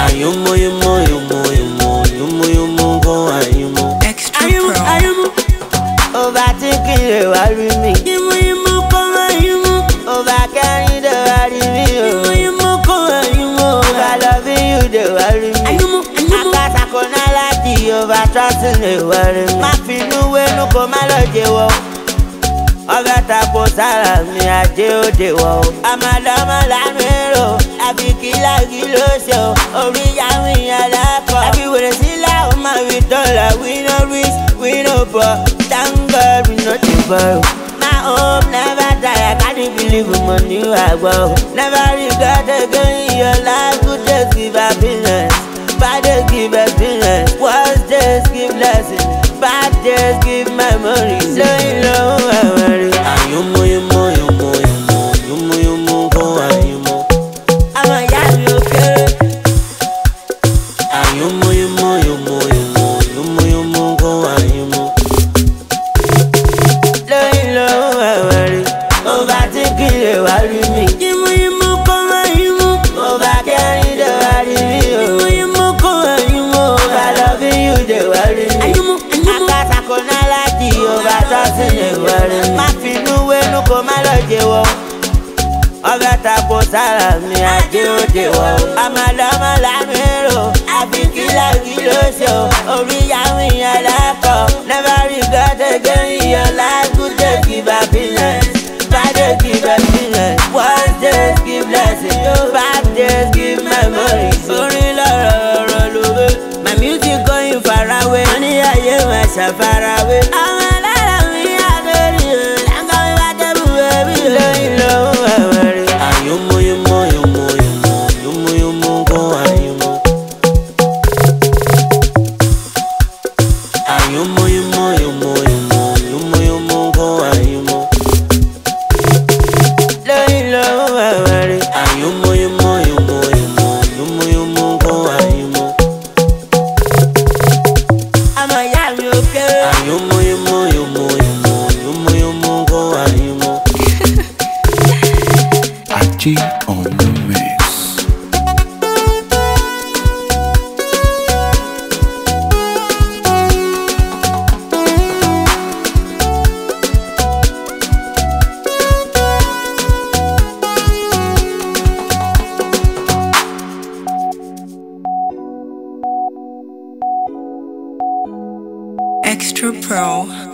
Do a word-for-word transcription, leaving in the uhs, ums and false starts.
Ayumu, yumu, yumu, yumu, yumu, yumu, go ayumu. Extra Pro. Ayumu, overtaking the worry me. Yumu, yumu, go ayumu. Overcarrying the worry me. Yumu, yumu, go ayumu. Over loving you the worry me. Ayumu, ayumu. Akasa kona lati over trusting the worry me. Ma finu we no koma loje wo. Ọbẹ̀ tapo sára mi ajé òde wọ̀ o. Àmàlàmà lámìíràn àfi kìláàgì ló ṣe o. Orí yàwó ìyẹn lẹ́kọ̀ọ́. Àfi wèrè sílẹ̀ ó máa rí dọ́là. We no rich, we no poor. Thank God we no dey borrow. My hope never die. I can't believe money I grow. Never regret again in your life. Good days give happiness. Bad days give experience. Worst days give blessing. Bad days give memories. Lóyún lóhùn ẹ̀wẹ̀rì. Àyùmú yùmú yùmú yùmú yùmú yùmú kó àyùmú. Àwọn ìyá mi ò kéré. Àyùmú yùmú yùmú yùmú yùmú yùmú kó àyùmú. Lóyún lóhùn ẹ̀wẹ̀rì. Mo bá ti kiri wá rí mi. Yùmú yùmú kó àyùmú. Mo bá kẹ́rin dé wá rí mi. Yùmú yùmú kó àyùmú. Mo bá loving you dé wá rí mi. Kona lati over trusting the world. Ma finu we no koma loje wo. Ọbẹ̀ tapo sára mi ajé òde wọ̀ o. Àmàlàmà lámìíràn àfi kìláàgì ló ṣe o. Orí yàwó ìyẹn lẹ́kọ̀ọ́. Never regret again in your life. Good days give happiness. Bad days give experience. Worst days give blessing. Bad days give memories. Orin lọ́rọ̀ ọ̀rọ̀ lówe. My music going far away. Money ayé wa ṣàfarawé. Àwọn alára mi àgbèrè o. Láńkà mi bá tẹ́bù ẹbí o. Lóyún lóhùn ẹ̀wẹ̀rì. Àyùmú yùmú yùmú yùmú yùmú yùmú kó àyùmú. Àyùmú yùmú yùmú yùmú yùmú yùmú kó àyùmú. Lóyún lóhùn ẹ̀wẹ̀rì. Àyùmú yùmú yùmú yùmú yùmú yùmú kó àyùmú. Àmọ̀ ìyá mi ò kéré. Àyùmú yùmú yùmú yùmú yùmú yùmú kó àyùmú. Aji on the mix. Extra Pro.